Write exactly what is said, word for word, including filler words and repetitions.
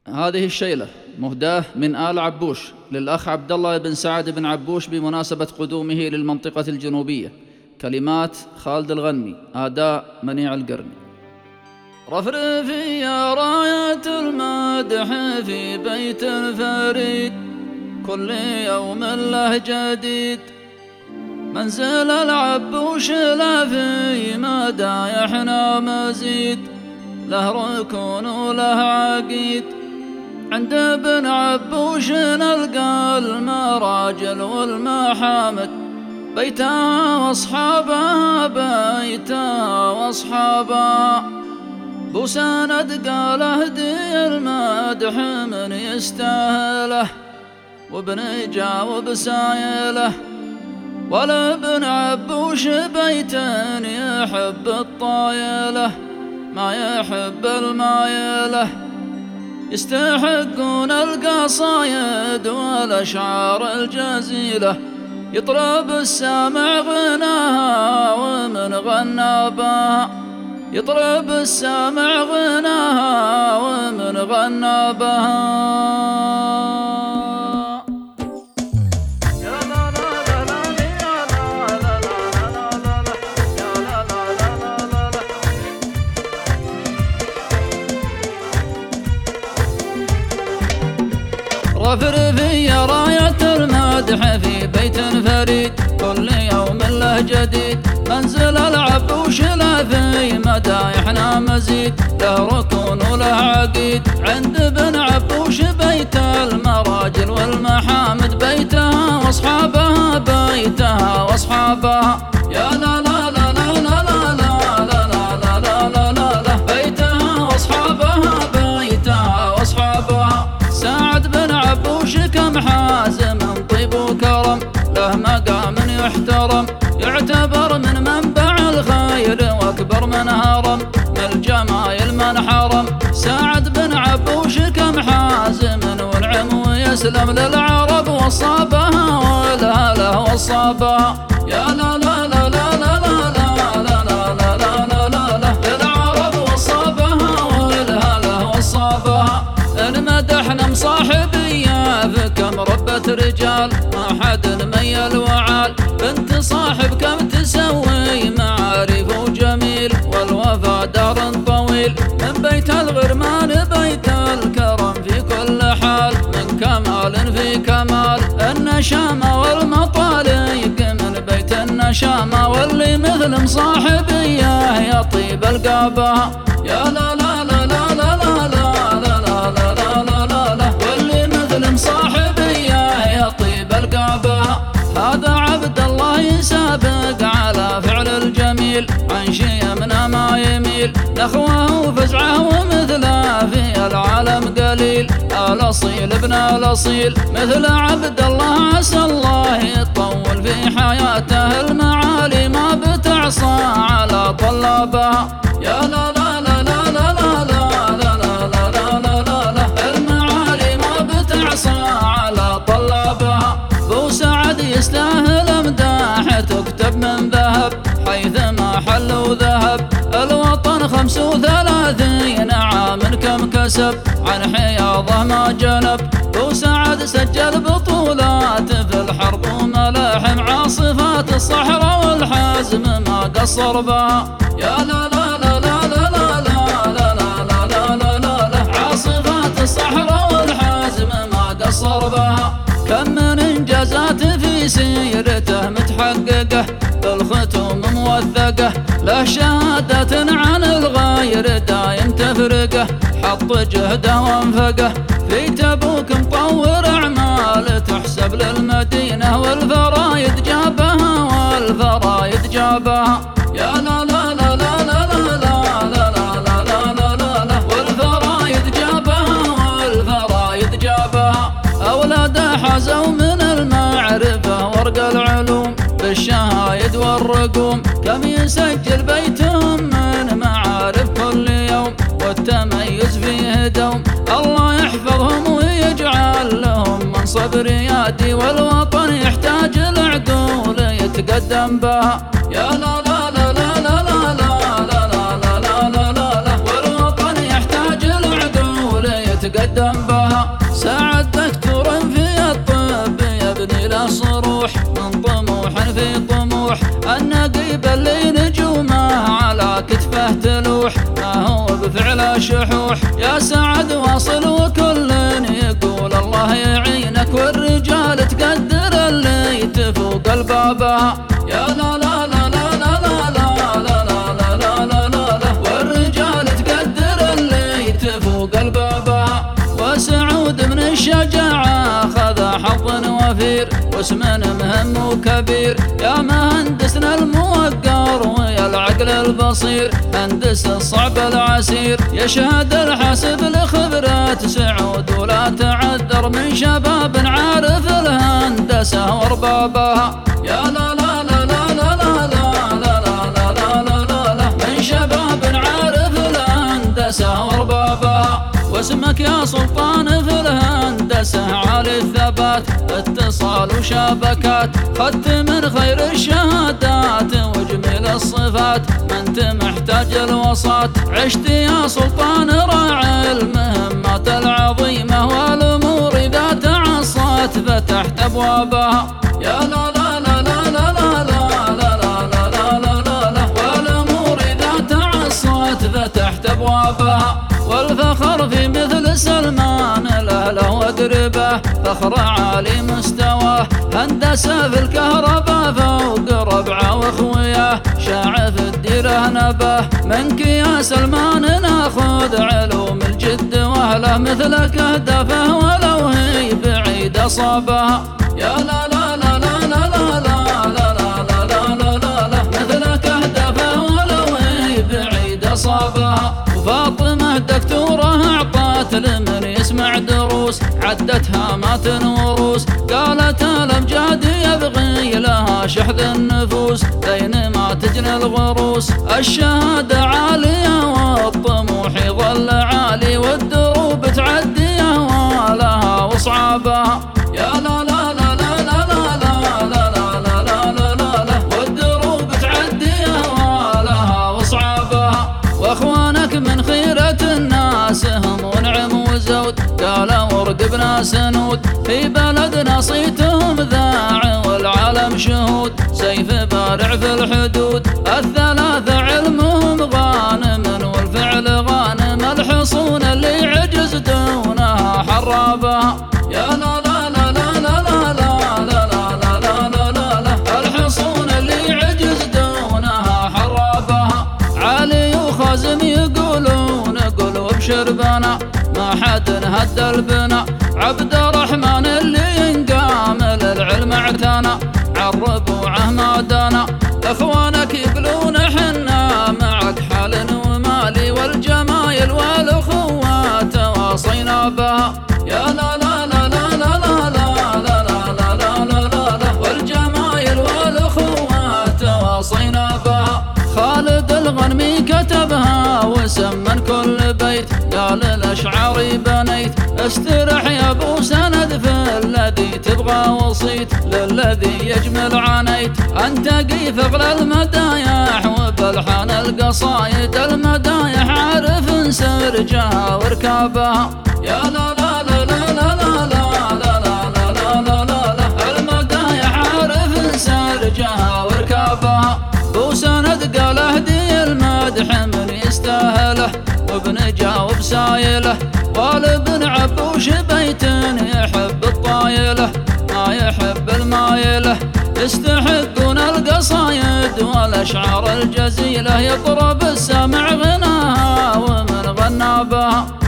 هذه الشيلة مهداة من آل عبوش للأخ عبد الله بن سعد بن عبوش بمناسبة قدومه للمنطقة الجنوبية. كلمات خالد الغنمي، أداء منيع القرني. رفرفي يا راية المدح في بيت فريد، كل يوم له جديد. منزل العبوش لا في مدايحنا مزيد، له ركون وله عقيد. عند ابن عبوش نلقى المراجل والمحامد، بيتها واصحابها بيتها واصحابها. بو سند قال اهدي المدح من يستاهله، وابن جاوب سايله. والابن عبوش بيت يحب الطايله، ما يحب المايله. يستحقون القصايد والأشعار الجزيلة، يطرب السامع غناها ومن غنى بها. يطرب السامع غناها ومن غنى بها. رفرفي راية المدح في بيت فريد، كل يوم له جديد. منزل العبوش لا في مدايحنا مزيد، له ركون وله عقيد. عند ابن عبوش بيت المراجل والمحامد، بيتها واصحابها بيتها واصحابها. يا لا لا لا لا لا لا لا لا لا لا لا لا، بيتها واصحابها بيتها واصحابها. سعد بن عبوش كم حازم طيب وكرم، له مقام يحترم، يعتبر من منبع الخير واكبر من هرم، من الجمايل من حرم. سعد بن عبوش كم حازم والعم ويسلم للعرب، وصابها والهله وصابها. يا لا لا لا لا لا لا لا لا لا لا لا لا، للعرب وصابها والهله وصابها. المدحنا مصاحبية فكم ربة رجال، ما حد ميل وعال. بنت صاحب كم تسوي معارف وجميل، والوفا دار طويل. من بيت الغرمان بيت الكرم في كل حال، من كمال في كمال. النشامة والمطالق من بيت النشامة، واللي مثل مصاحبية يا طيب القابها. يا لا لا لا لا لا لا لا لا لا لا لا، واللي مثل مصاحبية يا طيب القابها. هذا عبد الله يسابق على فعل الجميل، عن شيمنا ما يميل. نخوه وفزعه ومثله في العالم قليل، الأصيل ابن الأصيل. مثل عبد الله عسى الله يطول في حياته، المعالي ما بتعصى على طلابها. يا لا لا لا لا لا لا لا لا لا لا لا لا، المعالي ما بتعصى على طلابها. بو سعد يستاهل امداح تكتب من ذهب، حيث ما حلوا ذهب. الوطن خمس وثلاثين عام كم كسب، عن حياضه ما جنب. بو سعد سجل بطولات في الحرب وملاحم، عاصفات الصحراء والحزم ما قصر بها. يا لا لا لا لا لا لا لا لا لا لا لا لا، عاصفات الصحراء والحزم ما قصر بها. كم من انجازات في سيرته متحققه، بالختوم موثقه. له شهادات عن الغير دايم تفرقه، حط جهده وانفقه. في تبوك مطور اعمال تحسب للمدينه، والفرايد جابها والفرايد جابها. يا لا لا لا لا لا لا لا لا لا لا لا لا، والفرايد جابها والفرايد جابها. أولاده حازوا من المعرفة ورق العلوم، بالشهايد والرقوم. كم يسجل بيتهم من معارف كل يوم، والتميز فيه دوم. الله يحفظهم ويجعل لهم منصب ريادي، والوطن يحتاج العقول يتقدم بها. يا لا لا لا لا لا لا لا لا لا لا لا لا، والوطن يحتاج العقول يتقدم يتقدم بها. سعد دكتور في الطب يبني له صروح، من طموح في طموح النقيب اللي نجومه على كتفه تلوح، ما هو بفعله شحوح. يا سعد واصل وكل يقول الله يعينك، والرجال تقدر اللي تفوق البابها. يا لا لا لا لا لا لا لا لا لا لا لا لا لا، والرجال تقدر اللي تفوق البابها. وسعود من الشجاعة خذ حظ وفير، واسم مهم وكبير. يا مهندسنا الموقر ويا العقل البصير، هندس الصعب العسير. يشهد الحاسب لخبرة سعود ولا تعذر، من شباب عارف الهندسة واربابها. يا لا لا لا لا لا لا لا لا لا لا لا لا، من شباب عارف الهندسة واربابها. واسمك يا سلطان في الهندسة عالي الثبات، اتصال وشبكات، خدت من خير الشهادات وجميل الصفات، ما انت محتاج الوساط. عشت يا سلطان راعي المهمات العظيمة، والأمور إذا تعصت فتحت أبوابها. يا لا لا لا لا لا لا لا لا لا لا لا لا لا، والأمور إذا تعصت فتحت أبوابها. والفخر في مثل سلمان الأهله وقربه، فخر عالي مستواه، هندسة في الكهرباء فوق ربعه واخوياه. شاع في الديره نباه، منك يا سلمان ناخذ علوم الجد واهله، مثلك اهدافه ولو هي بعيده صابها. يا لا لا لا لا لا لا لا لا لا لا لا لا لا، مثلك اهدافه ولو هي بعيده صابها. وفاطمة دكتورة أعطت لمن يسمع دروس، عدت هامات وروس، قالت الأمجاد يبغي لها شحذ النفوس، بينما تجني الغروس. الشهادة عالية والطموح يظل عالي، والدروب تعديه ولها وصعابها. يا لا لا لا لا لا لا لا لا لا لا لا لا لا، والدروب تعديه ولها وصعابها. واخوانك من خيرة الناس هم ونعم وزود، قالوا ورقبنا سنود، في بلدنا صيتهم ذاع والعالم شهود، سيف بارع في الحدود. الثلاثة علمهم غانم والفعل غانم، الحصون اللي عجز دونها حرابها. يا لا لا لا لا لا لا لا لا لا لا لا لا لا، الحصون اللي عجز دونها حرابها. علي وخازم يقولون قل وابشر بنا، ما حد هد البنا. عبد الرحمن اللي ينقام للعلم اعتنى، عالربوعه ما دنا. اخوانك يقولون حنا معك حال ومالي، والجمايل والاخوة تواصينا بها. يا لا لا لا لا لا لا لا لا لا لا لا لا لا، والجمايل والاخوة تواصينا بها. خالد الغنمي كتبها وسمن كل بيت، قال الاشعاري بنيت، استرح يا ابو سند في الذي تبغى وصيت، للذي يجمل عانيت. انت قيف اغلى المدايح وبالحان القصايد، المدايح عارف سرجها وركابها. يا لا لا لا لا لا لا لا لا لا لا لا لا لا، المدايح عارف سرجها وركابها. ابو سند قال اهدي المدح من يستاهله، وبنجاوب سايله، والابن عبوش بيت يحب الطايله، ما يحب المايله. يستحقون القصايد والاشعار الجزيله، يطرب السمع غناها ومن غنى بها.